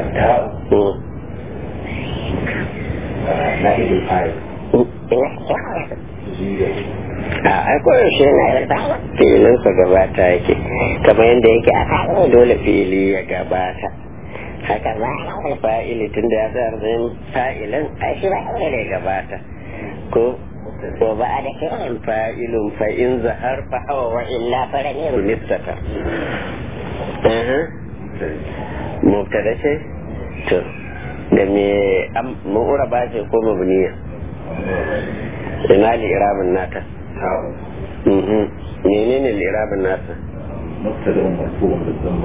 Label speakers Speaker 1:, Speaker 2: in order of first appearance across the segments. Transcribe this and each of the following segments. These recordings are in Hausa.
Speaker 1: na'ibul fa'il
Speaker 2: a koyaushe yana da fi'ilinsa gabata yake kamar yadda yake a kawo dole fi'ili ya gabata haka ba a fa'ili tun da ya tsayar zai fa'ilin a shi ba ya gabata ko ba a da kiran fa'ilun fa'in zahar fa hawa wa illa fara ne runistata mubtada ce to da me mu'ura ba ce ko mabniya ina li'irabin nata menene li'irabin nata
Speaker 1: مبتدا مرفوع بالضمه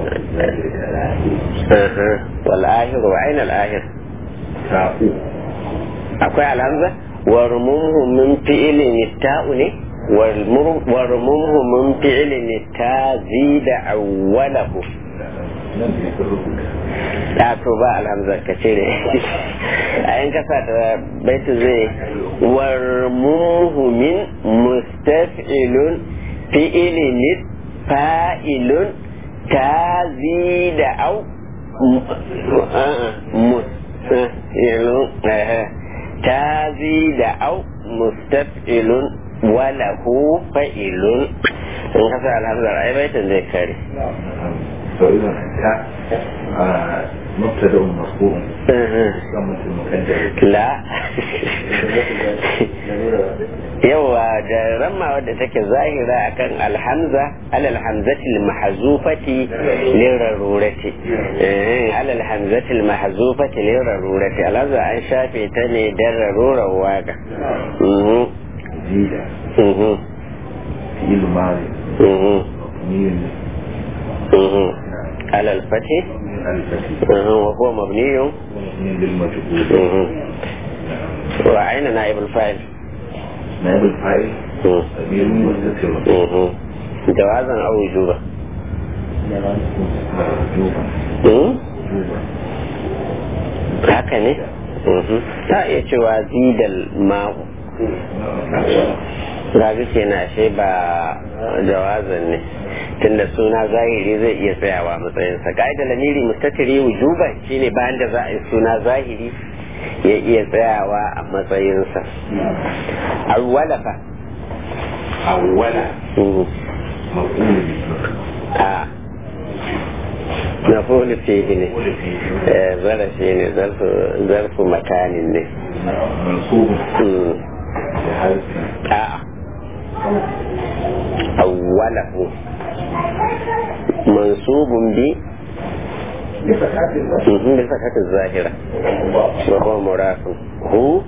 Speaker 2: والآخر وأين الآخر akwai alhamza warmumhu min fi'ilin ta'u ne warmumhu min fi'ilin ta zida awwalahu ya to ba alhamza ka ce ne a yin kasa da baitu zai warmumhu min mustaf'ilun fi'ilin fa'ilun ta zida au ta zida au mustaf'ilun walahu fa'ilun in kasa alhamdulillah ai baitin zai kare
Speaker 1: فإذا مبتدأ مرفوع ضمة المقدرة
Speaker 2: لا yawa da ramma wadda take zahira akan alhamza alal hamzatil mahzufati lirarurati alal hamzatil mahzufati lirarurati alhamza an shafe ta ne dan rarurar waka
Speaker 1: جيدة فعل ماضي
Speaker 2: على الفتح وهو مبني
Speaker 1: للمجهول
Speaker 2: وأين نائب الفاعل؟
Speaker 1: نائب الفاعل ضمير مستتر
Speaker 2: جوازا أو وجوبا؟
Speaker 1: وجوبا
Speaker 2: haka ne ta iya cewa zidal ma'u rabi ke na ashe ba jawazan ne tunda suna zahiri zai iya tsayawa matsayinsa ka'ida lamiri mustatiri wujuban shine bayan da za a yi suna zahiri ya iya tsayawa a matsayinsa awwala fa
Speaker 1: awwala maf'ul
Speaker 2: a maf'ul fihi ne zarafi ne zarfu makanin ne
Speaker 1: mansub
Speaker 2: a'a awwalahu mansubun bi بفتحة الظاهرة وهو مضاف هو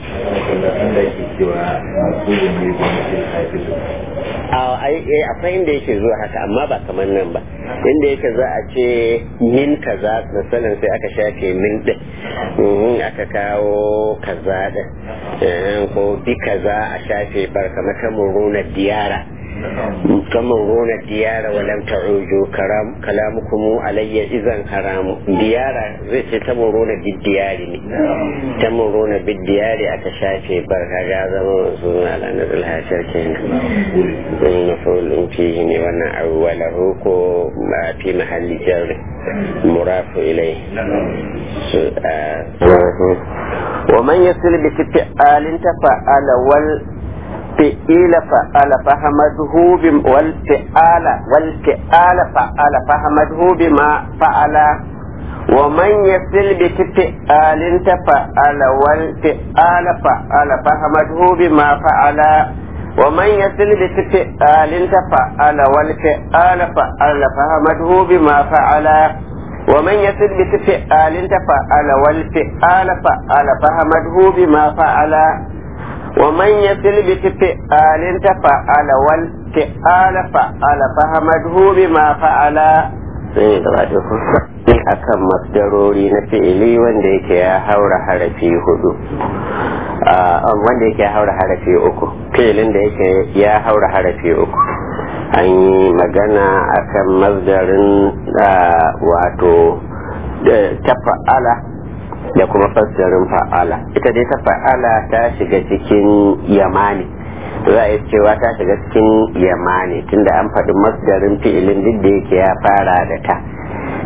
Speaker 2: akwai inda yake zuwa haka amma ba kamar nan ba inda yake za a ce min kaza misalin sai aka shafe min din aka kawo kaza din ko bi kaza a shafe bar kamar kamar diyara تمرون الديار ولم تعوجوا كلامكم علي إذن حرام ديارة زي تمرون بالديار تمرون بالديار أتشافي بركة هذا موضوع على نزل هاشركين مفعول فيه وانا أوله في محل جر مضاف إليه ومن يصل بفعال تفعل فعل فعل فحمده والفعال فعل فحمده بما فعل ومن يصل بفعال تفعل والفعال فعل فحمده بما فعل ومن يصل بفعال تفعل والفعال فعل فحمده بما فعل ومن يصل بفعال تفعل والفعال فعل فحمده بما فعل ومن يصل بفعال تفعل والفعال فعل فحمده بما فعل akan masdarori na fi'ili wanda yake ya haura harafi hudu wanda yake ya haura harafi uku fi'ilin da yake ya haura harafi uku an yi magana akan masdarin wato tafa'ala da kuma fassarin fa'ala ita dai ta fa'ala ta shiga cikin yamani za a yi cewa ta shiga cikin yamani tunda an faɗi masdarin fi'ilin duk da yake ya fara da ta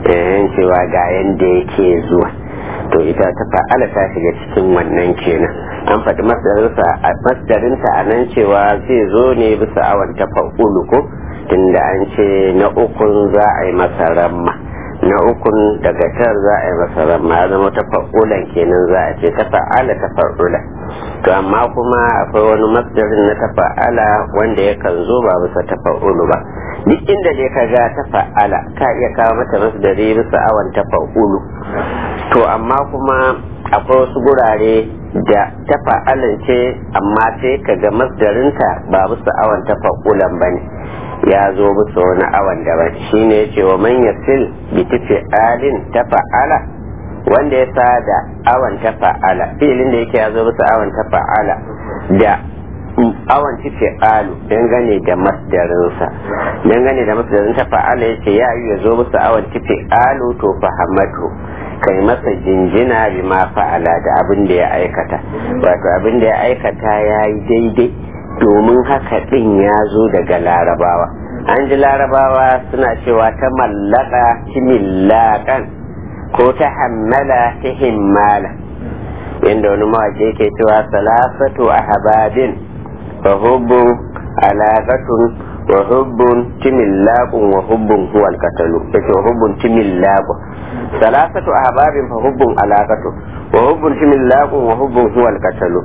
Speaker 2: cewa ga yanda yake zuwa to ita ta fa'ala ta shiga cikin wannan kenan an faɗi masdarinta a nan cewa zai zo ne bisa awon ta fa'ulu ko tunda an ce na ukun za a yi masa ramma na ukun daga tar za a yi masa ramma ya zama ta fa'ulan kenan za a ce ta fa'ala ta fa'ula to amma kuma akwai wani masdarin na ta fa'ala wanda yakan zo ba bisa ta fa'ulu ba duk inda dai ka ga ta fa'ala ka iya kawo mata masdari bisa awon ta fa'ulu to amma kuma akwai wasu gurare da ta fa'alan ce amma sai ka ga masdarinta ba bisa awon ta fa'ulan ba ne ya zo bisa wani awon daban shine ya ce wa man yasil bi alin ta fa'ala wanda ya sada awon ta fa'ala filin da yake ya zo bisa awon ta fa'ala da awon alu dangane da masdarinsa dangane da masdarin ta fa'ala yace ya yi ya zo bisa awon alu to fahamatu kai masa jinjina bi ma fa'ala da abin da ya aikata wato abin da ya aikata ya yi daidai domin haka din ya zo daga larabawa an ji larabawa suna cewa ta mallaka timillakan ko ta hammala ta himmala yadda wani mawaƙi yake cewa salasatu ahbabin fa hubbun alaqatun wa hubbun timillaqun wa hubbun huwa alqatalu yake hubbun timillaqun salasatu ahbabin fa hubbun alaqatun wa hubbun timillaqun wa hubbun huwa alqatalu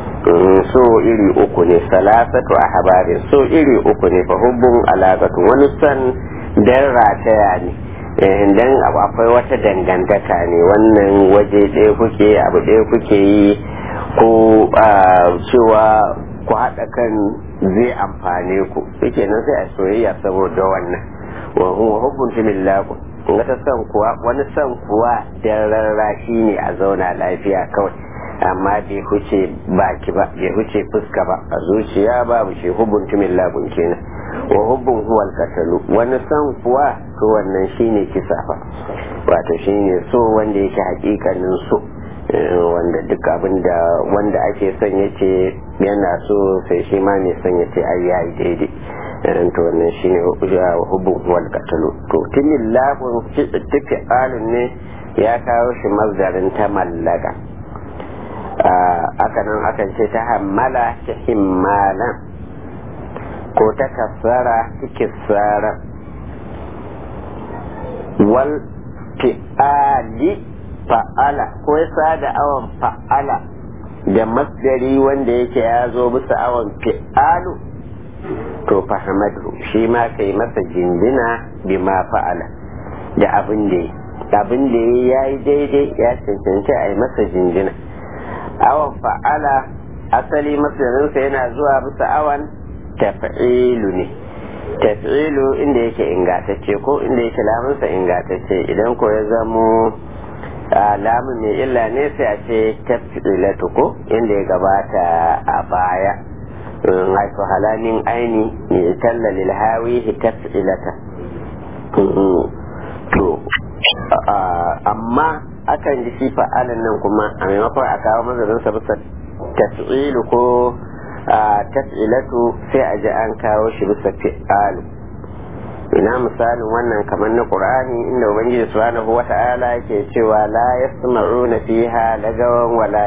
Speaker 2: so iri uku ne salasatu ahbabin so iri uku ne fa hubbun alaqatun wani san dan rataya ne dan akwai wata dangantaka ne wannan waje ɗaya kuke abu ɗaya kuke yi ko cewa ku haɗa kan zai amfane ku yake nan sai a soyayya saboda wannan wa hubbun timillaqun in ta san kuwa wani san kuwa dan rarrashi ne a zauna lafiya kawai amma bai huce baki ba bai huce fuska ba a zuciya babu shi hubbun timillaqun kenan wa hubbun huwal qatalu wani san kuwa to wannan shine kisa fa wato shine so wanda yake hakikanin so wanda duk abin da wanda ake son yace yana so sai shi ma ne son yace ai yayi daidai to wannan shine hubbun huwal qatalu to timillaqun tafi alun ne ya kawo shi mazdarin ta mallaka aka nan akan ce ta hammala ta himmala ko ta kasara ta kisara wal fi'ali fa'ala ko ya sada awon fa'ala da masdari wanda yake ya zo bisa awon fi'alu to fahamadu shi ma kai masa jinjina bi ma fa'ala da abin da ya yi daidai ya cancanci a yi masa jinjina awon fa'ala asali masdarinsa yana zuwa bisa awon taf'ilu ne taf'ilu inda yake ingatacce ko inda yake lamunsa ingatacce idan ko ya zamo lamun mai illa ne sai a ce taf'ilatu ko inda ya gabata a baya haifu halamin aini ne talla lil hawihi taf'ilata to amma akan ji shi fa'alan nan kuma a maimakon a kawo mazarinsa bisa taf'ilu ko taf'ilatu sai a ji an kawo shi bisa fi'alu ina misalin wannan kamar na qur'ani inda ubangiji subhanahu wata'ala yake cewa la yasma'una fiha lagawan wala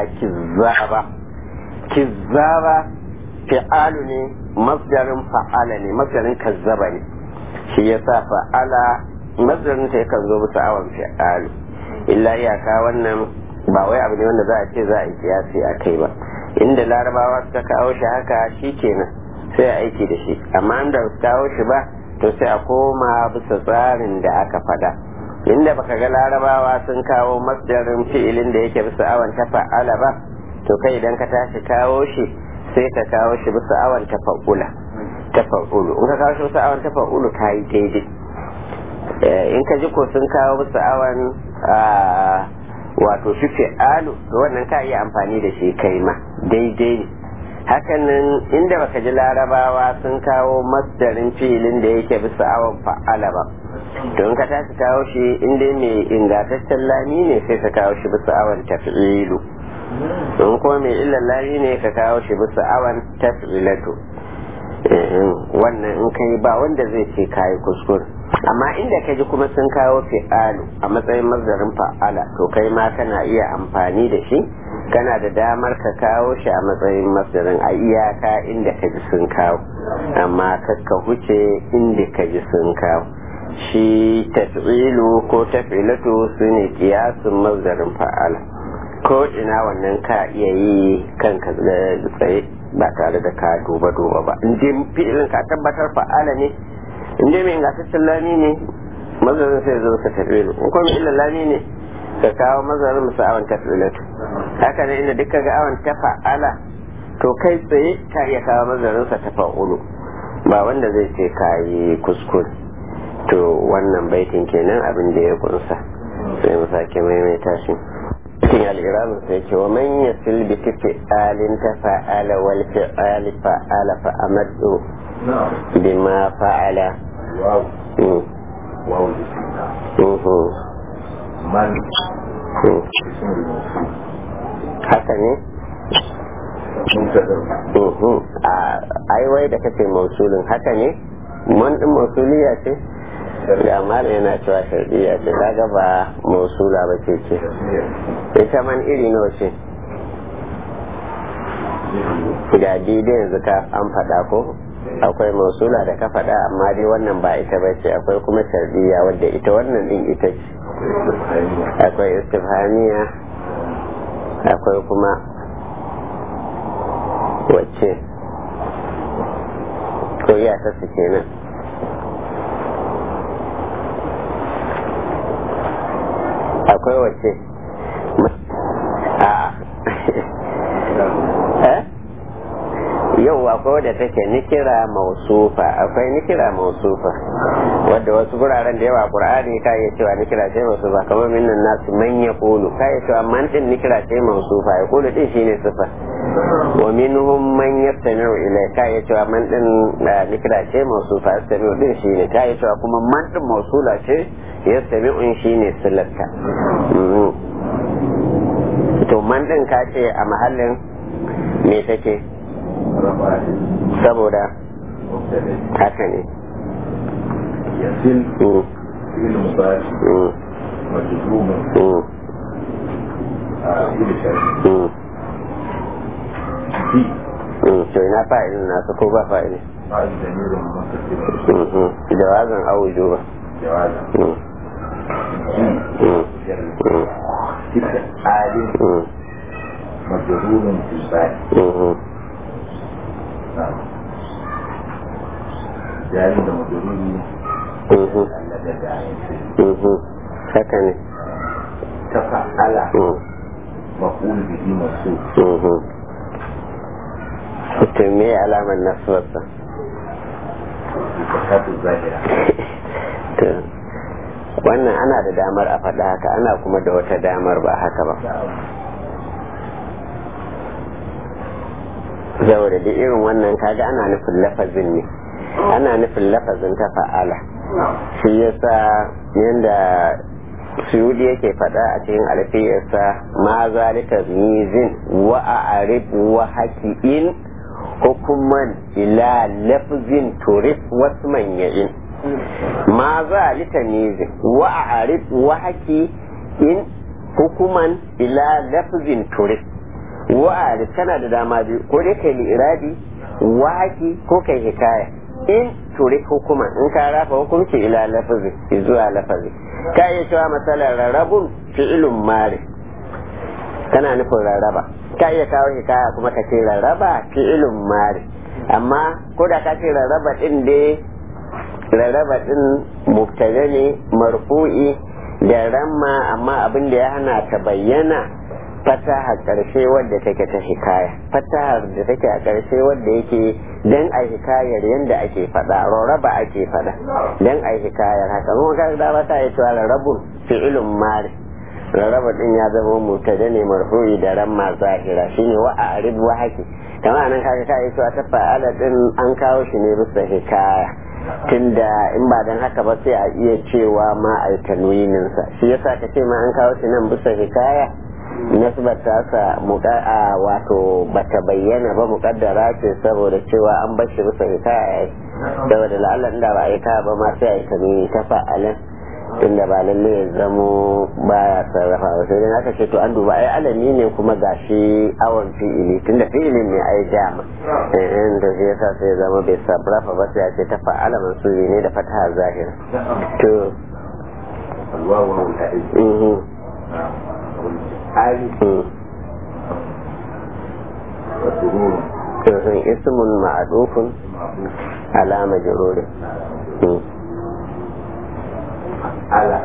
Speaker 2: kizzaba fi'alu ne masdarin fa'ala ne masdarin kazzaba ne shi yasa fa'ala masdarin ta yakan zo bisa awan fi'alu illa iyaka wannan ba wai abu ne wanda za a ce za a yi kiyasi a kai ba inda larabawa suka kawo shi haka shi kenan sai a aiki da shi amma inda su kawo shi ba to sai a koma bisa tsarin da aka fada inda baka ga larabawa sun kawo masdarin fi'ilin da yake bisa awan ta fa'ala ba to kai idan ka tashi kawo shi sai ka kawo shi bisa awan ta fa'ula in ka kawo shi bisa awan ta fa'ulu ka yi daidai in ka ji ko sun kawo bisa awan wato shi fi'alu to wannan ka iya amfani da shi kai ma daidai ne hakanan inda baka ji larabawa sun kawo masdarin filin da yake bisa awon fa'ala ba don ka tashi kawo shi inda mai ingantaccen lami ne sai ka kawo shi bisa awon taf'ilu don kuma mai illan lami ne ka kawo shi bisa awon taf'ilatu wannan in kai ba wanda zai ce kayi kuskure amma inda ka ji kuma sun kawo fi'alu a matsayin mazdarin fa'ala to kai ma kana iya amfani da shi kana da damar ka kawo shi a matsayin masdarin a iyaka inda ka ji sun kawo amma kakka huce inda ka ji sun kawo shi taf'ilu ko taf'ilatu su ne kiyasun masdarin fa'ala ko ina wannan ka iya yi kanka tsaye ba tare da ka duba ba in je fi'ilin ka tabbatar fa'ala ne in dai mai ingantaccen lami ne mazarin sai zo ka taf'ilu in kuma illa lami ne ka kawo mazarin musu awon taf'ilatu haka ne inda duka ga awon ta fa'ala to kai tsaye ka iya kawo mazarin sa ta fa'ulu ba wanda zai ce ka yi kuskure to wannan baitin kenan abin da ya kunsa sai mu sake maimaita shi cikin al'iramin sai ce wa man yasil bi fi'alin ta fa'ala wal fi'ali fa'ala fa amadu bima fa'ala
Speaker 1: واو من
Speaker 2: haka ne ai wai da kace mausulin haka ne man din mausuliya ce da mala yana cewa shardiya ce kaga ba mausula ba ce ita man iri nawa ce ga daidai yanzu ka an faɗa ko akwai mausula da ka faɗa amma dai wannan ba ita ba ce akwai kuma shardiya wadda ita wannan din ita ce akwai istifhamiya akwai kuma wacce ko ya ta su kenan akwai wacce yau akwai wadda take nikira mausufa akwai nikira mausufa wadda wasu guraren da yawa qur'ani ka iya cewa nikira ce mausufa kamar minnan nasu man yaqulu ka iya cewa man din nikira ce mausufa yaqulu din shine sifa wa minhum man yastami'u ilai ka iya cewa man din nikira ce mausufa yastami'u din shine ka iya cewa kuma man din mausula ce yastami'u shine silatta to man din ka ce a mahallin me take saboda haka ne
Speaker 1: yasin ilmu ba majlumun ilmu shari'i
Speaker 2: to ina fa'ilin nasu ko ba fa'ilin
Speaker 1: fa'il damirin mustatir
Speaker 2: jawazan auju ba
Speaker 1: jawazan alin majlumun filba'i yayin da majururi
Speaker 2: haka ne
Speaker 1: ta fa'ala maf'ul bihi mansub
Speaker 2: to me alamar nasuwarsa
Speaker 1: zakatu zahira
Speaker 2: wannan ana da damar a faɗa haka ana kuma da wata damar ba haka ba saboda da irin wannan kaga ana nufin lafazin ne ana nufin lafazin ta fa'ala shi yasa yanda suyudi yake faɗa a cikin alfiyarsa ma zalika mizin wa a'rif wa haki'in hukuman ila lafzin turif wasman ya'in ma zalika mizin wa a'rif wa haki'in hukuman ila lafzin turif wa'ad tana da dama biyu ko dai kai li'irabi waki ko kai hikaya in turi hukuma in ka rafa hukunci ila lafazi zuwa lafazi ka iya cewa matsalar rarrabun fi'ilun mari kana nufin rarraba ka iya kawo hikaya kuma ka ce rarraba fi'ilun mari amma ko da ka ce rarraba din dai rarraba din mubtada ne marfu'i da ramma amma abin da ya hana ta bayyana fatahar karshe wadda take ta hikaya fatahar da take a karshe wadda yake dan a hikayar yanda ake fada rarraba ake fada dan a hikayar haka kuma ka da ba ta yi cewa rarrabun fi'ilun mari rarraba din ya zama mubtada ne marfu'i da ramma zahira shine wa a'rib wa haki kamar nan kaga ka yi cewa ta fa'ala din an kawo shi ne bisa hikaya tunda in ba dan haka ba sai a iya cewa ma a tanwinin sa shi yasa ka ce ma an kawo shi nan bisa hikaya nasbar tasa wato bata bayyana ba mukaddara ce saboda cewa an bashi bisa hikaya saboda la'allan da ba a yi ba ma sai a yi kami ta fa'alin tunda ba lalle ya zamo baya sarrafa ba sai dai aka ce to an duba ai alami ne kuma gashi awon fi'ili tunda fi'ilin ne ai jama da zai yasa sai zama bai sarrafa ba sai a ce ta fa'ala mansuri ne da fataha zahira to اسم معروف على مجرور
Speaker 1: على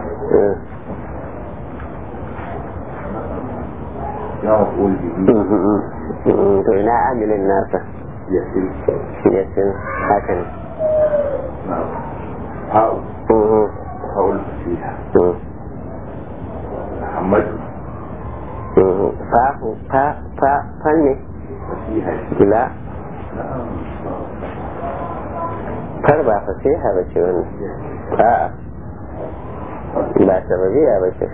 Speaker 1: يقول به
Speaker 2: to ina amilin nasa yasin hakan
Speaker 1: هاو هاو فيها محمد
Speaker 2: fa ne
Speaker 1: فيها
Speaker 2: la far ba fasiha ba ce wannan a'a ba sababiya ba ce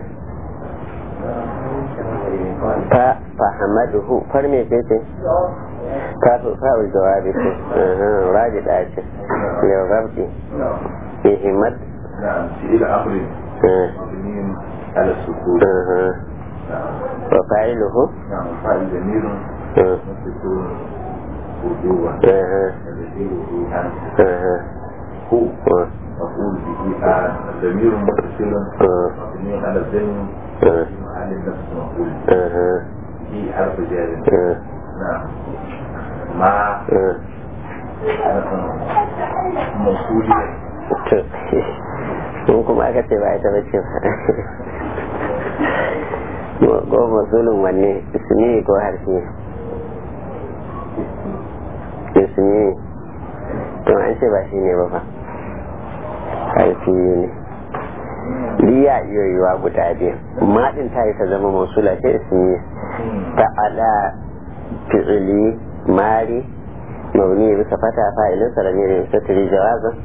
Speaker 2: fahamaduhu far me ce fa'ul jawabi ce raji da ce yau rabbi ihimad
Speaker 1: إلى آخر مبنين على السكون
Speaker 2: وفاعله
Speaker 1: نعم فاعل ضمير مسكون وجوبا الذي هو مفعول به ضمير متصل مبني على الضم محل نفس مفعول به حرف جار نعم مع موصولية
Speaker 2: mun kuma aka ce ba ita bace ba ko masulun wanne ismi ko harfi ismi to an ce ba shi ne ba fa harfi ne liya iya yiwa guda biyu maɗin ta yi ta zama masula ce ismi ta'ala fi'ili mari mabni bisa fata fa'ilin sarari ne bisa tiri jawazan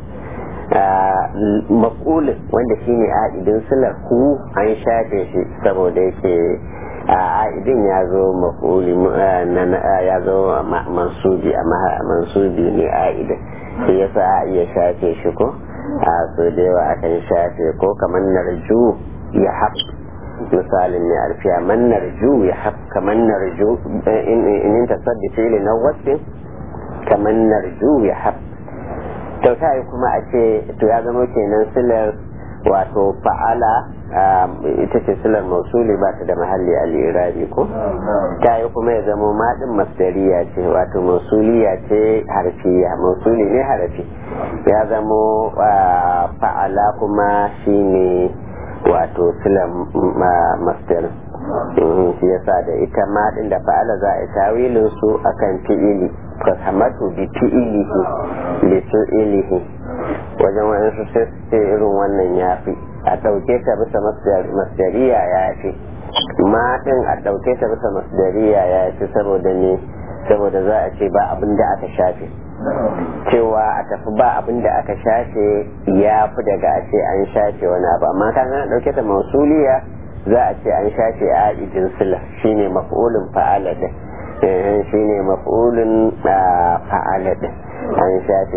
Speaker 2: makulin wanda shine a'idin silar ku an shafe shi saboda yake a'idin ya zo makuli ya zo mansubi amma mansubi ne a'idin shi yasa a iya shafe shi ko so da yawa akan shafe ko kamar narju ya haɓ misalin ne alfiya man narju ya haɓ kamar narju in tasaddi fili na wasu kamar narju ya haɓ kyauta yi kuma a ce to ya zama kenan silar wato fa'ala ita ce silar mausuli ba ta da mahalli al'irabi ko ta yi kuma ya zama maɗin masdariya ce wato mausuliya ce harfiya mausuli ne harfi ya zama fa'ala kuma shine wato silar masdar shi yasa da ita maɗin da fa'ala za a yi tawilin su akan fi'ili fasamatu bi fi'ilihi li fi'ilihi wajen wani su sai irin wannan ya fi a ɗauke ta bisa masdariya ya fi ma ɗin a ɗauke ta bisa masdariya ya fi saboda za a ce ba abin da aka shafe cewa a tafi ba abin da aka shafe ya fi daga a ce an shafe wani abu amma kan an ɗauke ta mausuliya za a ce an shafe a idin sila shine maf'ulun fa'ala din shine maf'ulun fa'ala din an shafe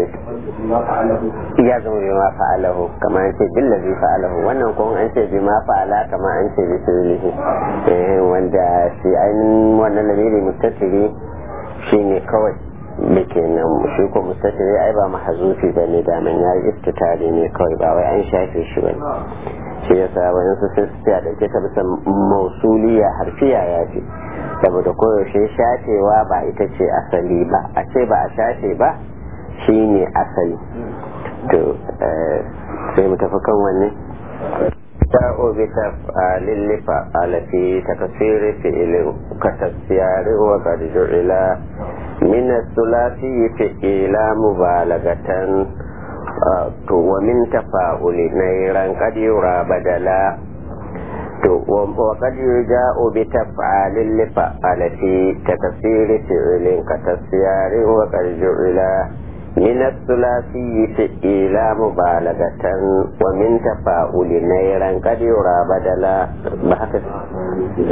Speaker 2: ya zama bi ma fa'alahu kamar an ce billazi fa'alahu wannan kuma an ce bi ma fa'ala kamar an ce bi sirrihi wanda shi ainihin wannan lamiri mutasiri shine kawai da ke nan shi ko mutasiri ai ba mahazufi ba ne da nan ya yi istitari ne kawai ba wai an shafe shi ba shi yasa wani su sun a ɗauke ta bisa mausuliya harfiya ya ce saboda koyaushe shafewa ba ita ce asali ba a ce ba a shafe ba shi ne asali to sai mu tafi kan wanne ta'o bi lillifa alati takasiri fi'ilin katasiyari wa qad ju'ila min as-sulasi fi'ila mubalagatan to wa min tafa'uli nairan qad yura badala to wa qad yuja'u bi taf'alin li fa'alati takasiri fi'lin katasiyari wa qad ju'ila min as-sulasi fi'ila mubalagatan wa min tafa'uli nairan qad yura badala ba haka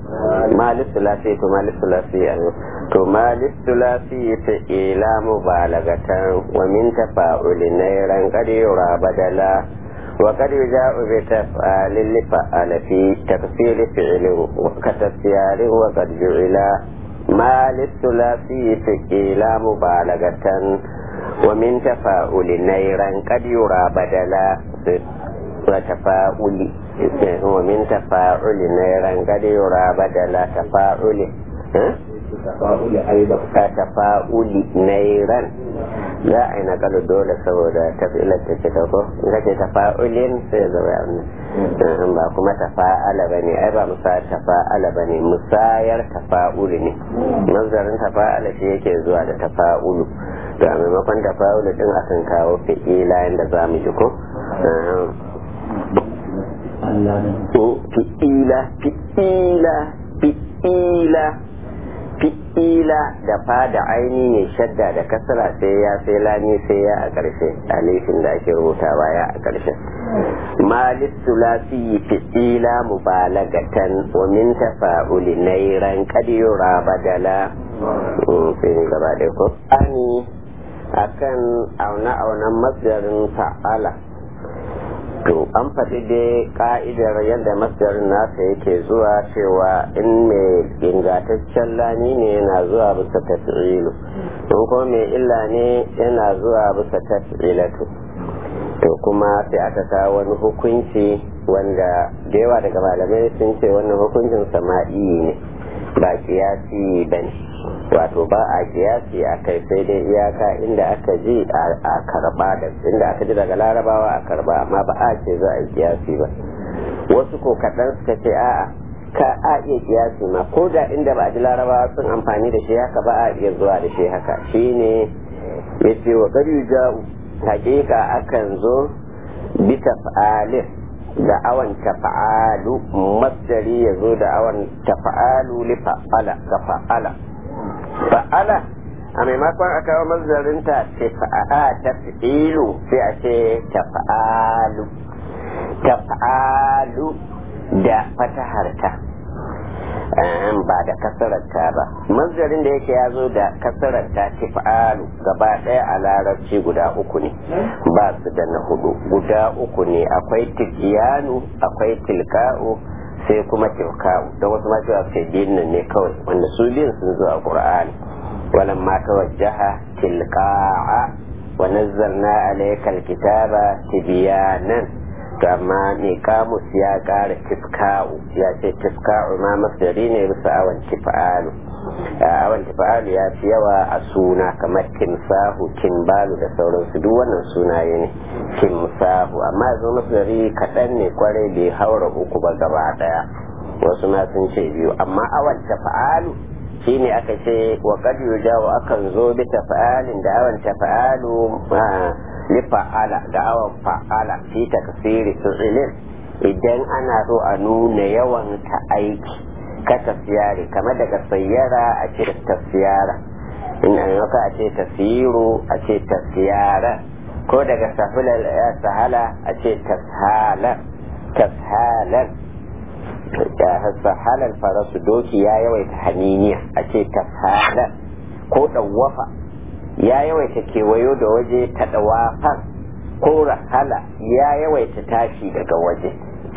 Speaker 2: malis sulasi to malis sulasi to malis sulasi ta ila mubalagatan wa min tafa'uli nairan qad yura badala wa qad yuja'u bi taf'alil fa'ala fi takfir fi'li wa katasyari wa qad ju'ila malis sulasi ta ila mubalagatan wa min tafa'uli nairan qad yura badala وتفاؤل ومن تفاؤل نيرا قد يرى بدل تفاؤل
Speaker 1: تفاؤل أيضا
Speaker 2: تفاؤل نيرا لا أين قالوا دولة سودا تفعيلة تشتكو إذا تفاؤل سيزوى ba kuma tafa'ala bane ai ba musa tafa'ala bane musayar tafa'uli ne nazarin tafa'ala shi yake zuwa da tafa'ulu to a maimakon tafa'ulu din akan kawo fi'ila yanda zamu ji ko fi'ila da fa da aini ne shadda da kasara sai ya sai lami sai ya a ƙarshe alifin da ake rubutawa ya a ƙarshe malis sulasi fi'ila mubalagatan wa min tafa'uli nairan qad yura badala sai ne gaba da ko ani akan auna masdarin fa'ala to an faɗi dai ka'idar yadda masdarin nasa yake zuwa cewa in mai ingantaccen lani ne yana zuwa bisa taf'ilu in kuma mai illa ne yana zuwa bisa taf'ilatu to kuma sai aka kawo wani hukunci wanda da yawa daga malamai sun ce wannan hukuncin sama'i ne ba kiyasi ba ne wato ba a kiyasi a kai sai dai iyaka inda aka ji a karba da inda aka ji daga larabawa a karba amma ba a ce za a yi kiyasi ba wasu ko kaɗan suka ce a'a ka a iya kiyasi ma ko da inda ba a ji larabawa sun amfani da shi haka ba a iya zuwa da shi haka shine ya ce wa ƙari ja'u hakika akan zo bisa fa'alin da awan tafa'alu masdari ya zo da awan tafa'alu li fa'ala ga fa'ala fa'ala a maimakon a kawo mazdarinta ce fa'a ta fi'ilu sai a ce tafa'alu da fataharta ba da kasararta ba mazdarin da yake ya zo da kasararta tif'alu gaba ɗaya a larabci guda uku ne ba su da na hudu guda uku ne akwai tikiyanu akwai tilka'u sai kuma tilka'u don wasu ma cewa sai biyun nan ne kawai wanda su biyun sun zo a qur'ani walan ma tawajjaha tilqa'a wa nazzalna alayka alkitaba tibyanan to amma ne kamus ya kara tifka'u ya ce tifka'u ma masdari ne bisa awan tif'alu awan tif'alu ya fi yawa a suna kamar timsahu kimbalu da sauransu duk wannan sunaye ne timsahu amma zo masdari kaɗan ne kwarai bai haura uku ba gaba daya wasu ma sun ce biyu amma awan tafa'alu shine aka ce wa qad yujawu akan zo bi tafa'alin da awan tafa'alu lifa'ala da awan fa'ala fi takfiri fi'ilin idan ana so a nuna yawan ta aiki ka tafiyari kamar daga sayyara a ce tafiyara in an yaka a ce tasiru a ce tafiyara ko daga sahala a ce tashalan sahalan farasu doki ya yawaita haniniya a ce tashalan ko ɗawafa ya yawaita kewayo da waje ta ɗawafar ko rahala ya yawaita tashi daga waje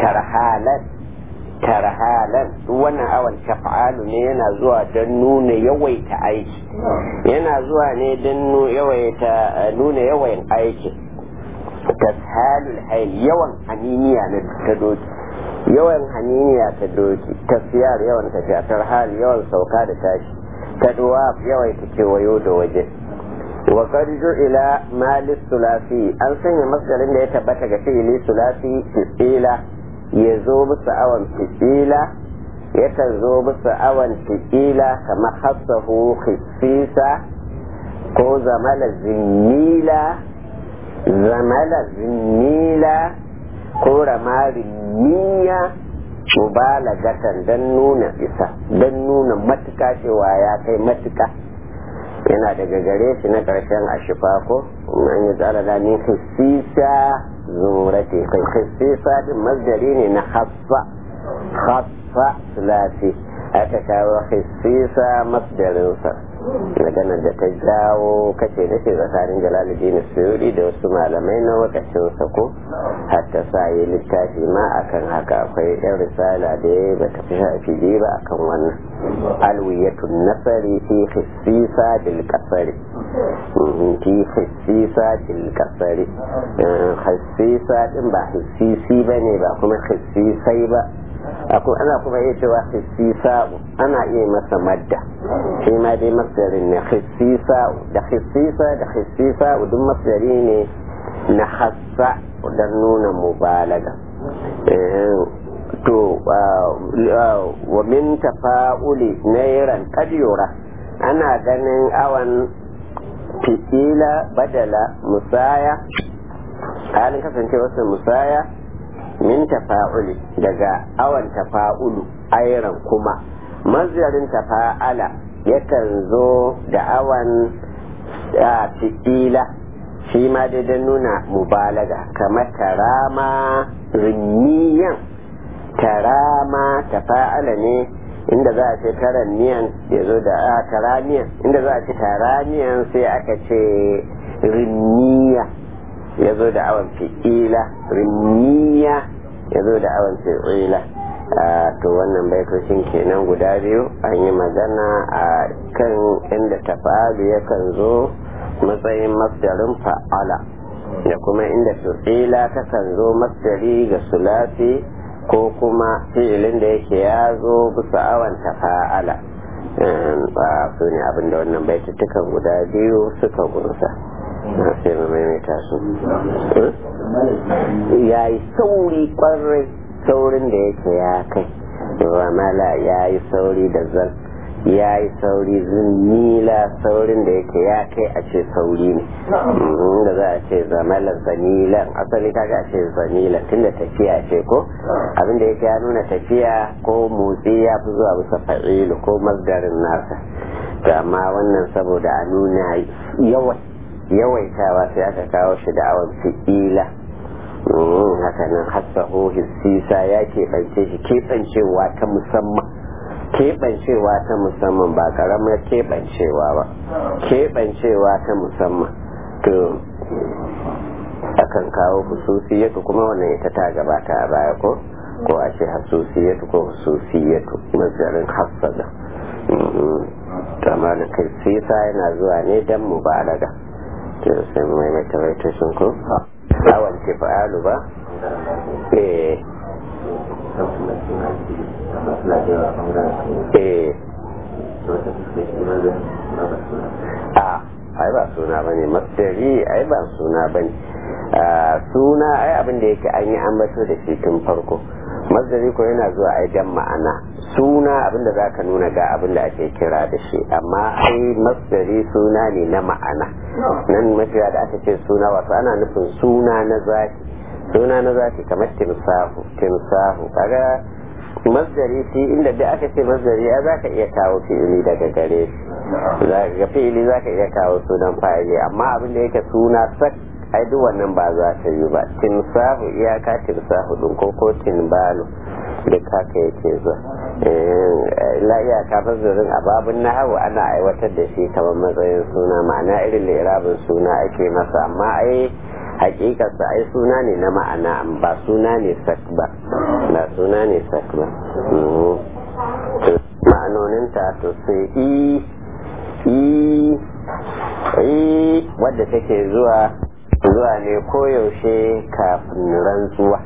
Speaker 2: tarhalan wannan awan taf'alu ne yana zuwa don nuna yawaita aiki yana zuwa ne don nuna yawan aiki tashalul hayl yawan haniniya na ta doki yawan haniniya ta doki tafiyar yawan tafiya tarhal yawan sauka da tashi tadwaf yawaita kewayo da waje wa qad ju'ila malis sulasi an sanya masdarin da ya tabbata ga fi'ili sulasi fi'ila ya zo bisa awan fi'ila yakan zo bisa awan fi'ila kamar hassahu khissisa ko zamala zinnila ko ramarimiyya mubalagatan dan nuna isa dan nuna matuka cewa ya kai matuka yana daga gare shi na karshen ashifa ko an yi tsara da ni khissisa zurati kai khissisa din masdari ne na khassa sulasi aka kawo hissisa masdarinsa magana da ta jawo kace da ke tsakanin Jalaluddin Suyuti da wasu malamai na wakacinsa ko hatta sa yi littafi ma akan haka akwai yan risala da ya ba ta fi shafi ba akan wannan alwiyatun nasari fi hissisa bil kasari fi hissisa bil kasari hissisa din ba hissisi bane ba kuma hissisai ba ana kuma iya cewa hissisa ana iya masa madda shi ma dai masdarin ne hissisa da hissisa duk masdari ne na hassa don nuna mubalaga to wa min tafa'uli nairan kadiyora ana ganin awan fi'ila badala musaya halin kasancewarsa musaya min tafa'uli daga awan tafa'ulu ayran kuma mazdarin tafa'ala yakan zo da awan fi'ila shi ma dai don nuna mubalaga kamar tarama rinniyan tarama tafa'ala ne inda za a ce taraniyan ya zo da taraniyan inda za a ce taraniyan sai aka ce rinniya ya zo da awan fi'ila rinniya ya zo da awan fi'ila to wannan baitocin kenan guda biyu an yi magana a kan inda tafa'alu yakan zo matsayin masdarin fa'ala da kuma inda fi'ila takan zo masdari ga sulasi ko kuma fi'ilin da yake ya zo bisa awan tafa'ala su ne abinda wannan baitutukan guda biyu suka gunsa sai mu maimaita su ya yi sauri kwarai saurin da yake ya kai mala ya yi sauri da zan ya yi sauri zinila saurin da yake ya kai a ce sauri ne da za a ce zamalar zanilan asali kaga a ce zanilan tunda tafiya ce ko abinda yake ya nuna tafiya ko motsi ya fi zuwa bisa fa'ilu ko masdarin nasa amma wannan saboda a nuna yawaitawa sai aka kawo shi da awon fi'ila haka nan hassaho hissisa ya keɓance shi keɓancewa ta musamman keɓancewa ta musamman ba ƙaramar keɓancewa ba keɓancewa ta musamman to akan kawo hususiyatu kuma wannan ita ta gabata a baya ko a ce hususiyatu ko hususiyatu mazarin hassada amma da kai sisa yana zuwa ne don mubalaga to sai mai mai tawaitashin ko awal tifa'alu ba ai ba suna bane masdari ai ba suna bane suna ai abin da yake an yi ambato da shi tun farko masdari ko yana zuwa ai dan ma'ana suna abin da zaka nuna ga abin da ake kira da shi amma ai masdari suna ne na ma'ana nan mafiya da aka ce suna wato ana nufin suna na zati kamar timsahu kaga masdari shi inda da aka ce masdari ya zaka iya kawo fi'ili daga gare shi ga fi'ili zaka iya kawo sunan fa'ili amma abin da yake suna sak ai duk wannan ba za ta yi ba timsahu iyaka timsahu din ko tinbalu duk haka yake zuwa la iyaka masdarin a babun nahawu ana aiwatar da shi kamar matsayin suna ma'ana irin lirabin suna ake masa amma ai hakikarsa ai suna ne na ma'ana ba suna ne sak ba ma'anoninta to sai wadda take zuwa ne koyaushe kafin rantsuwa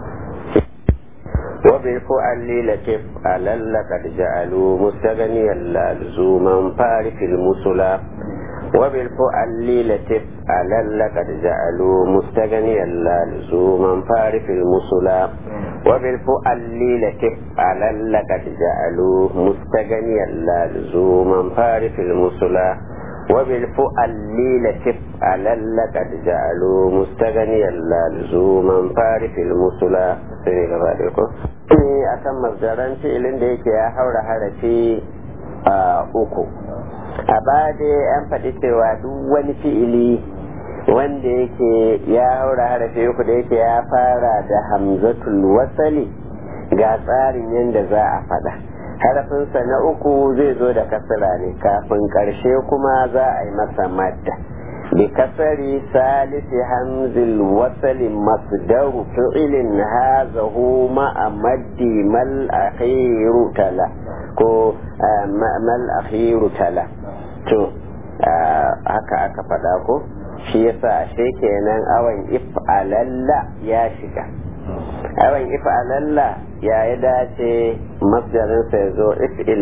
Speaker 2: وبالفعل لتف على لقد جعلوا مستغنيا لزوما فارف المسلا وبالفعل لتف على لقد جعلوا مستغنيا لزوما فارف المسلا وبالفعل لتف على لقد جعلوا مستغنيا لزوما فارف المسلا وبالفعل لتف على لقد جعلوا مستغنيا لزوما فارف المسلا sai gaba da ko ne akan masdaran fi'ilin da yake ya haura harafi uku a bade an faɗi cewa duk wani fi'ili wanda yake ya haura harafi uku da yake ya fara da hamzatul wasali ga tsarin yadda za a faɗa harafinsa na uku zai zo da kasra ne kafin karshe kuma za a yi masa madda bi kasari salisi hamzil wasali masdaru fi'ilin hazahu ma'a maddi mal akhiru tala ko mal akhiru tala to haka aka faɗa ko shi yasa ashe kenan awan if'alalla ya shiga awan if'alalla ya dace masdarinsa ya zo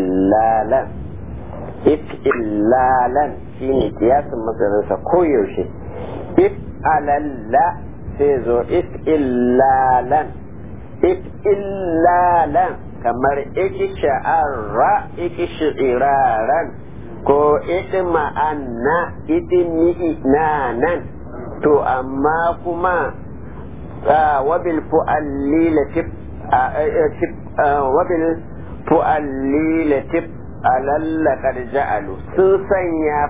Speaker 2: if'illalan shine kiyasin masdarinsa koyaushe if'alalla sai zo if'illalan kamar ikisha'arra ikishiraran ko idma'anna idmi'nanan to amma kuma wabil fu'allilatif alalla qad ja'alu sun sanya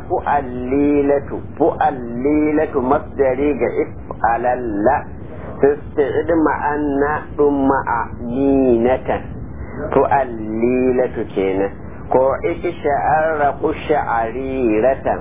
Speaker 2: fu'allilatu masdari ga if'alalla idma'anna dumma'aninatan fu'allilatu kenan ko ikisha'arra kusha'ariratan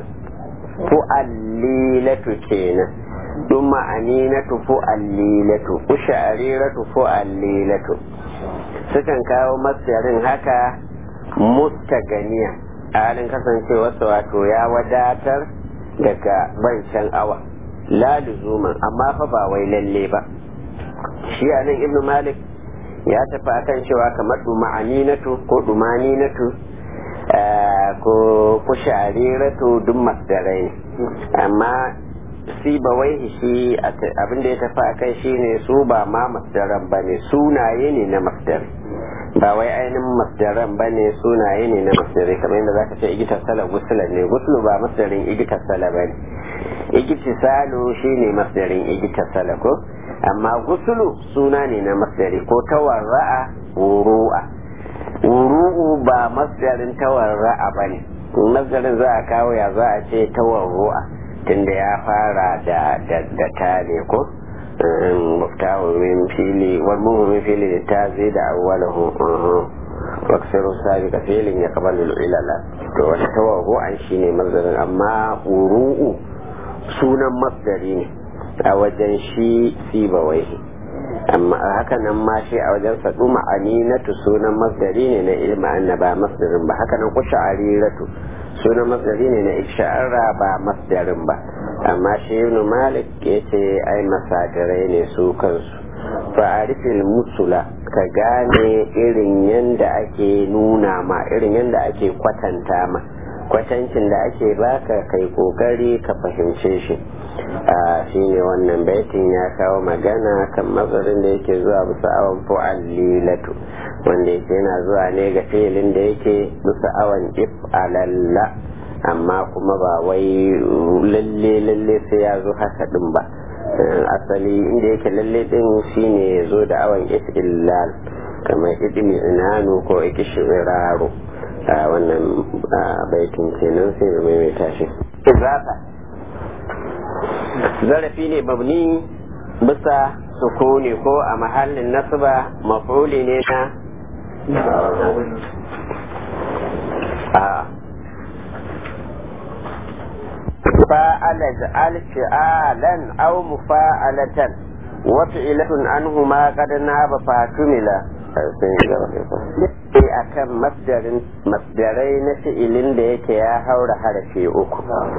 Speaker 2: fu'allilatu kenan dumma'aninatu fu'allilatu kusha'ariratu fu'allilatu sukan kawo masdarin haka mustaganiya a halin kasancewarsa wato ya wadatar daga bancan awa la luzuman amma fa ba wai lalle ba shi anan ibnu malik ya tafi akan cewa kamar duma'aninatu ko dumaninatu ko kusha'ariratu duk masdarai amma sibawai shi abinda ya tafi a kai shine su ba ma masdaran ba ne sunaye ne na masdar ba wai ainihin masdaran ba ne sunaye ne na masdari kamar yadda zaka ce igitar sala gusula ne gusulu ba masdarin igitar sala ba ne igitisalu shine masdarin igitar sala ko amma gusulu suna ne na masdari ko tawarra'a wuru'a wuru'u ba masdarin tawarra'a ba ne masdarin za a kawo ya za a ce tawarru'a tunda ya fara da ta ne ko muftahu min fili wal mu'min fili da ta zai da awwalahu waksiru sabiqa filin ya qabalu ilala to wani tawago an shine masdarin amma uru'u sunan masdari ne a wajen shi sibawai amma haka nan ma shi a wajen sadu ma'aninatu sunan masdari ne na ilma annaba masdarin ba haka nan kusha'ariratu sunan masdari ne na isha'ara ba masdarin ba amma shi ibn malik ya ce ai masadarai ne su kansu fa'arifil musula ka gane irin yanda ake nuna ma irin yanda ake kwatanta ma kwatancin da ake baka kai kokari ka fahimce shi shine wannan baitin ya kawo magana kan mazarin da yake zuwa bisa awan fu'allilatu wanda yake yana zuwa ne ga filin da yake bisa awan if'alalla amma kuma ba wai lalle sai ya zo haka din ba asali inda yake lalle din shine ya zo da awan if'illal kamar idmi inanu ko ikishiraru wannan baitin kenan sai mai mai tashi izafa zarafi ne mabni bisa sukuni ko a mahallin nasba maf'uli ne na fa'ala ja'al fi'alan aw mufa'alatan wa fi'latun anhuma qad naba fatumila sai akan masdarai na fi'ilin da yake ya haura harafi uku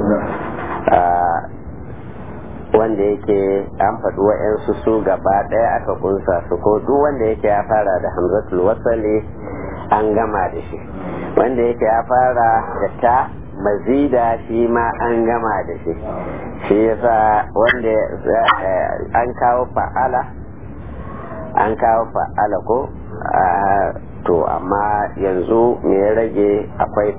Speaker 2: wanda yake an faɗi wa'yansu su gaba ɗaya aka kunsa su ko duk wanda yake ya fara da hamzatul wasali an gama da shi wanda yake ya fara da ta mazida shi ma an gama da shi shi yasa wanda an kawo fa'ala ko to amma yanzu me ya rage akwai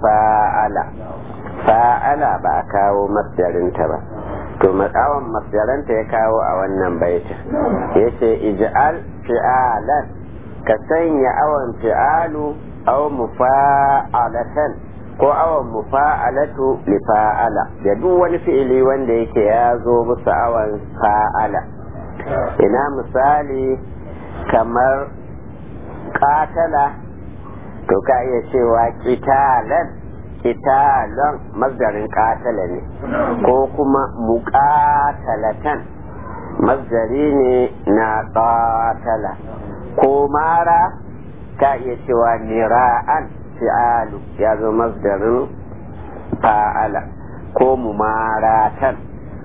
Speaker 2: fa'ala ba a kawo masdarinta ba to matsawan masdaranta ya kawo a wannan baitin ya ce ij'al fi'alan ka sanya awan fi'alu aw mufa'alatan ko awan mufa'alatu li fa'ala da duk wani fi'ili wanda yake ya zo musu awan fa'ala ina misali kamar qatala to ka iya cewa kitalon masdarin katala ne ko kuma muqatalatan masdari ne na qatala ko mara ka iya cewa mira'an fi'alu ya zo masdarin fa'ala ko mumaratan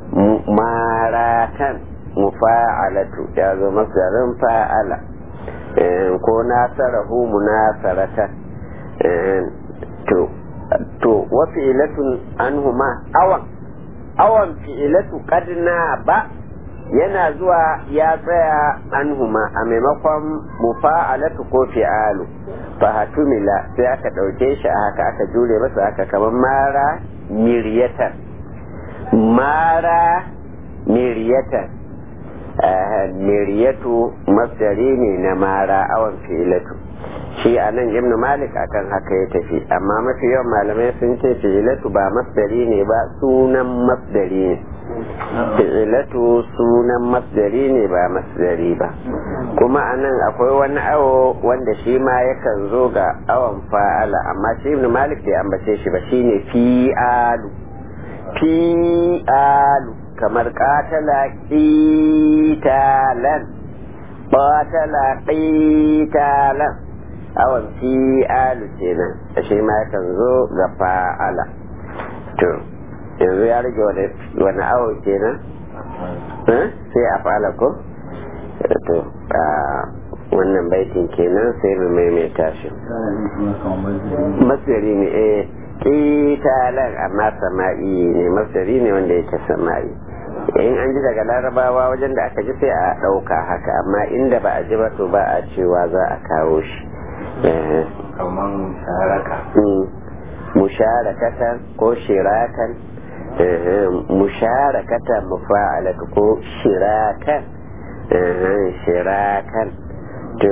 Speaker 2: mufa'alatu ya zo masdarin fa'ala ko nasarahu munasaratan to wa fi'latun anhuma awan fi'latu qadna ba yana zuwa ya tsaya anhuma a maimakon mufa'alatu ko fi'alu fa hatumila sai aka dauke shi a haka aka jure masa haka kamar mara miriyatan miriyatu masdari ne na mara awan fi'ilatu shi a nan ibn malik akan haka ya tafi amma mafi yawan malamai sun ce fi'ilatu ba masdari ne ba sunan masdari ne fi'ilatu sunan masdari ne ba masdari ba kuma a nan akwai wani awo wanda shi ma yakan zo ga awon fa'ala amma shi ibn malik bai ambace shi ba shine fi'alu kamar qatala qitalan awon fi'alu kenan shi ma yakan zo ga fa'ala to yanzu ya rage wani awo kenan sai a fa'ala ko to wannan baitin kenan sai mu maimaita shi masdari ne qitalan amma sama'i ne masdari ne wanda yake sama'i in an ji daga larabawa wajen da aka ji sai a ɗauka haka amma inda ba a ji ba to ba a cewa za a kawo shi
Speaker 1: kamar
Speaker 2: musharakatan ko shirakan musharakatan mufa'alatu ko shirakan to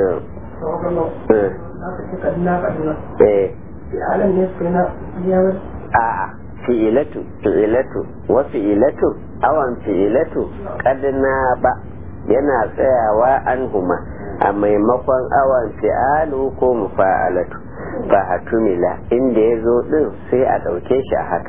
Speaker 2: fi'ilatu wa fi'ilatu awan fi'ilatu kadna ba yana tsayawa anhuma a maimakon awan fi'alu ko mufa'alatu fa hatumila inda ya zo din sai a ɗauke shi a haka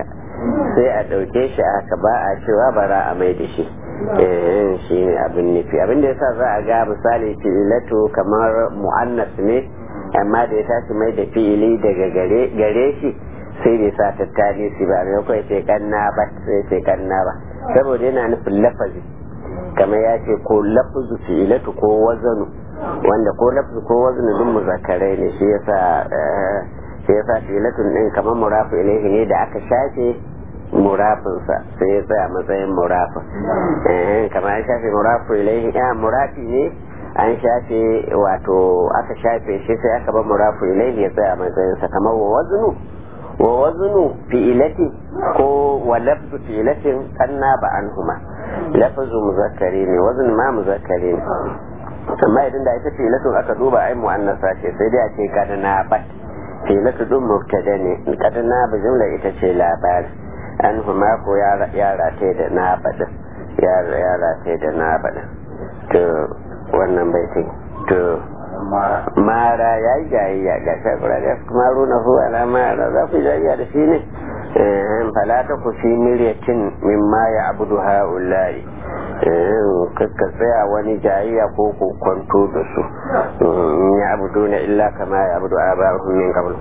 Speaker 2: ba a cewa bara a mai da shi shi ne abin nufi abin da yasa za a ga misali fi'ilatu kamar mu'annas ne amma da ya tashi mai da fi'ili daga gare shi sai bai sa tattali su ba mai kawai sai kanna ba saboda yana nufin lafazi kamar ya ce ko lafazu fi'ilatu ko wazanu wanda ko lafazu ko wazanu din muzakarai ne shi yasa fi'ilatun din kamar murafu ilaihi ne da aka shafe murafinsa sai ya tsaya matsayin murafin kamar an shafe murafu ilaihi murafi ne an shafe wato aka shafe shi sai aka bar murafu ilaihi ya tsaya matsayinsa kamar wa waznu fi'ilati ko wa lafzu fi'ilatin kanna ba anhuma lafzu muzakkari ne wazn ma muzakkari ne amma idan da ita fi'ilatun aka duba ai mu'annasa ce sai dai a ce kadana bat fi'ilatu dun mubtada ne kadana ba jumla ita ce labari anhuma ko ya rataye da na bada ya rataye da na bada to wannan baitin to mara ya yi jayayya ga shakura da kuma runa hu alama za ku jayayya da shi ne falata ku fi miryatin mimma ya abudu ha'ulai kakka tsaya wani jayayya ko kwanto da su ya abudu na illa kama ya abudu a ba min kabul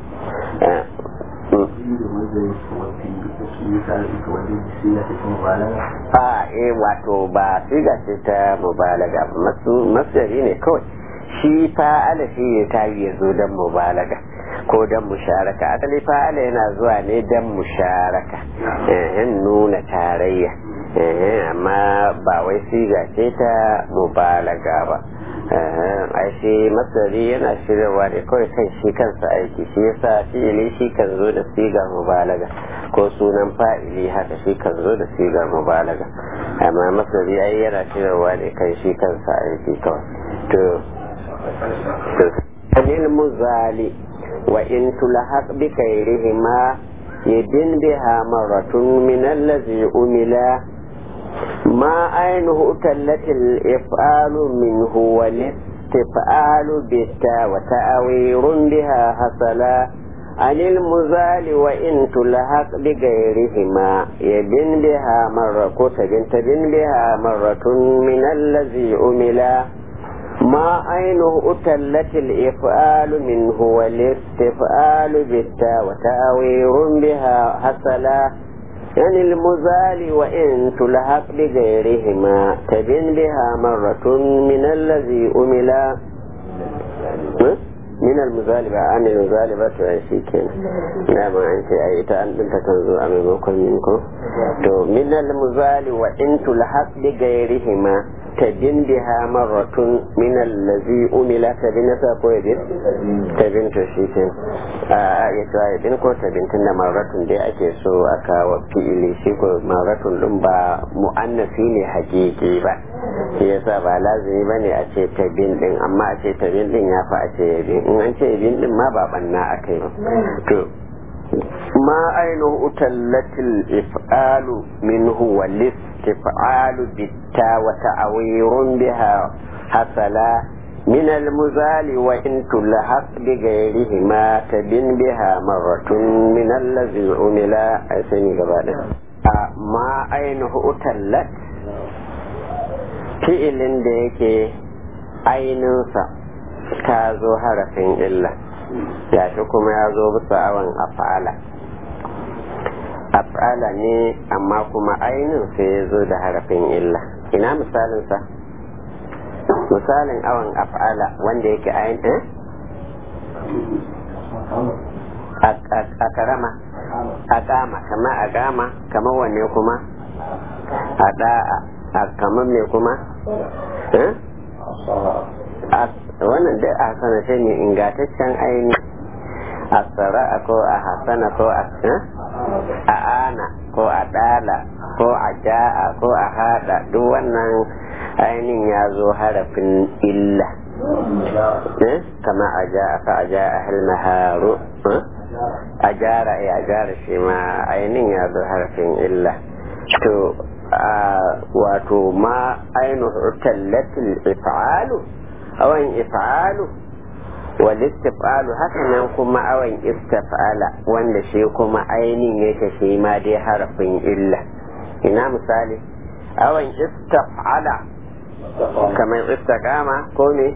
Speaker 2: wato ba siga ce ta mubalaga masdari ne kawai shi fa'ala shi ne ta yi zo don mubalaga ko don musharaka asali fa'ala yana zuwa ne don musharaka nuna tarayya amma ba wai siga ce ta mubalaga ba ai shi masdari yana shirarwa ne kawai kan shi kansa aiki shi yasa fi'ili shi kan zo da sigar mubalaga ko sunan fa'ili haka shi kan zo da sigar mubalaga amma masdari ai yana shirarwa ne kan shi kansa aiki kawai to المزالي وإن تلحق بخيرهما يدن بها مرة من الذي أملا ما عينه تلت الإفعال منه والاستفعال بالتاء وتأوير بها حصلا عن المزال وإن تلحق بغيرهما يبن بها مرة تبن بها مرة من الذي أملا ما عينه أتلت الإفعال منه والاستفعال بالتاء وتأوير بها حصلا عن المزال وإن تلحق بغيرهما تبن بها مرة من الذي أملا من المزال عن المزال بتوعشي كنا نعم أنت أيت أن تنزو أمامكم منكم من المزال وإن تلحق بغيرهما تبن بها مرة من الذي أملا تبن ساقويدين تبن تشيكين يتوى يبن كو تبن تنا مرة دي أكي سو أكا وفئلي شيكو مرة لنبا مؤنثيني حقيقي با yasa ba lazimi bane a ce tabin din amma a ce tabin din ya fa a ce yabin in an ce yabin din ma ba banna akai to ma ainihu utallatil if'alu minhu wal istif'alu bitta wa ta'wirun biha hasala من المزال وإن تلحق بغيرهما تبن بها مرة من الذي عمل أسني قبالا ما أينه أتلت fi'ilin da yake ainihinsa ta zo harafin illa yashi kuma ya zo bisa awon af'ala ne amma kuma ainihin sai ya zo da harafin illa ina misalinsa misalin awon af'ala wanda yake ainihin a karama a kama kama wanne kuma a da'a kamar me kuma wannan dai a sanace ne ingataccen aini a tsara ko a hasana ko a ana ko a dala ko a ja'a ko a hada duk wannan ainihin ya zo harafin illa kama a ja'a ka a ja'a halmaharu a jara shi ma ainihin ya zo harafin illa to wato ma ainihin tallatul if'alu awan if'alu wal istif'alu haka nan kuma awan istif'ala wanda shi kuma ainihin yake shi ma dai harafin illa ina misali awan istif'ala kamar istiqama ko ne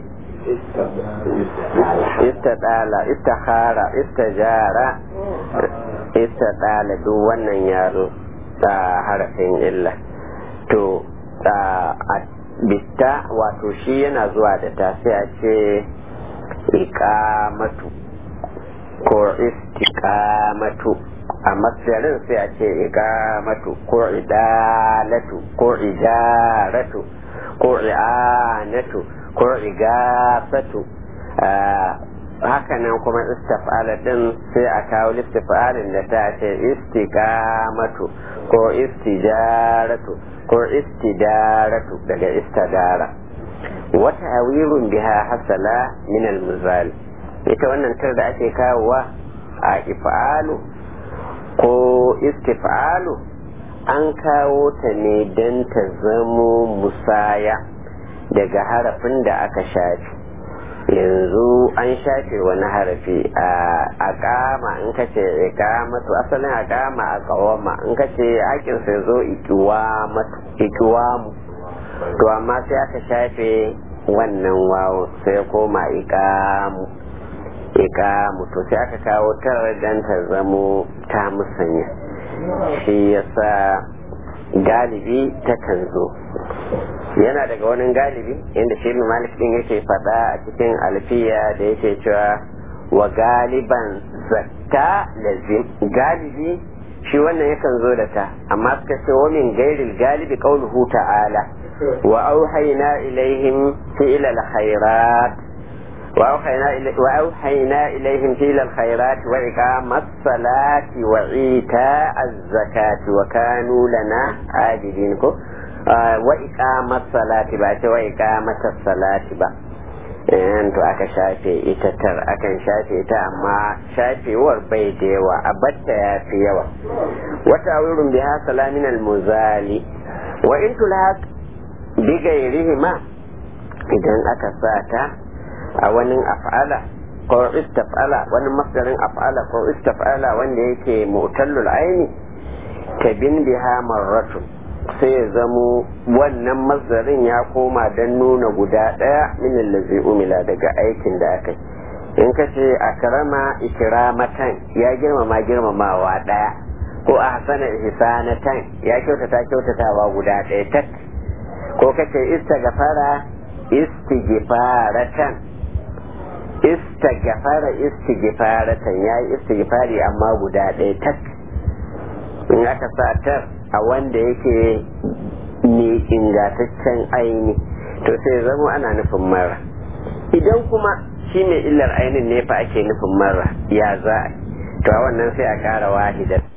Speaker 2: istadala istakhara istajara istadala duk wannan yaro da harafin illa to bitta wato shi yana zuwa da ta sai a ce iqamatu ko istiqamatu a masdarin sai a ce iqamatu ko idalatu ko idaratu ko i'anatu ko igasatu hakanan kuma istif'ala din sai a kawo istif'alin da ta ce istiqamatu ko istijaratu ko istidaratu daga istidara wata awirun biha hasala min al-muzal ita wannan tar da ake kawowa a if'alu ko istif'alu an kawo ta ne don ta zamo musaya daga harafin da aka shafi yanzu an shafe wani harafi a kama in ka ce ikama to asalin a kama a kawama in ka ce hakin sai zo ikiwamu to amma sai aka shafe wannan wawo sai koma ikamu to sai aka kawo tare dan ta zamo ta musanya shi yasa galibi ta kan zo yana daga wani galibi inda shi malik din yake fada a cikin alfiya da yake cewa wa galiban zakka lazim galibi shi wannan yakan zo da ta amma suka ce wa min gairil galibi qauluhu ta'ala wa auhayna ilaihim fi'la alkhairat وأوحينا إليهم فعل الخيرات وإقام الصلاة وإيتاء الزكاة وكانوا لنا عابدين وإقام الصلاة بعد وإقامة الصلاة بعد to aka shafe ita tar akan shafe ta amma shafewar bai da yawa a batta ya fi yawa wata wurin biha salamin almuzali wa in tulhaq bi ghayrihima idan aka sa ta a wani af'ala ko istaf'ala wani masdarin af'ala ko istaf'ala wanda yake mu'tallul aini tabin biha marratu sai ya zamo wannan masdarin ya koma don nuna guda daya min allazi umila daga aikin da aka yi. In ka ce akrama ikramatan ya girmama girmamawa daya, ko ahsana ihsanatan ya kyautata kyautatawa guda daya tak, ko ka ce istighfara istighfaratan istighfara istighfaratan ya yi istighfari amma guda daya tak. In aka sa tar a wanda yake ne ingantaccen aini to sai zama ana nufin mara. Idan kuma shi mai illar ainin ne fa ake nufin mara ya za to a wannan sai a ƙara wahidar